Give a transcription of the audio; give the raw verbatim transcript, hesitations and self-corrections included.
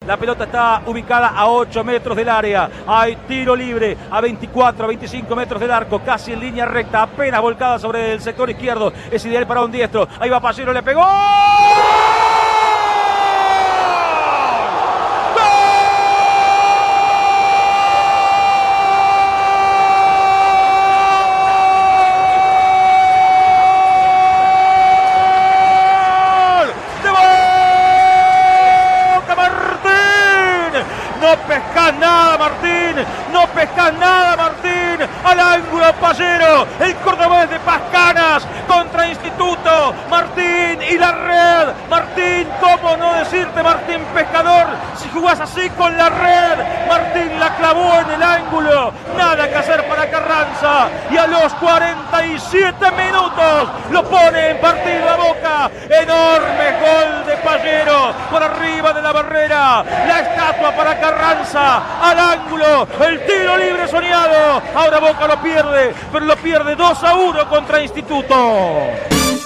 La pelota está ubicada a ocho metros del área. Hay tiro libre a veinticuatro, a veinticinco metros del arco, casi en línea recta, apenas volcada sobre el sector izquierdo. Es ideal para un diestro. Ahí va Pallero, le pegó. No pescás nada, Martín. No pescás nada, Martín. Al ángulo, Pallero. El cordobés de Pascanas contra Instituto. Martín y la red. Martín, ¿cómo no decirte Martín Pescador? Si jugás así con la red. Martín la clavó en el ángulo. Nada que hacer para Carranza. Y a los cuarenta y siete minutos lo pone en partido a Boca. Enorme gol de Pallero por arriba de la barrera. La estatua para Carranza al ángulo. El tiro libre soñado. Ahora Boca lo pierde, pero lo pierde dos a uno contra Instituto.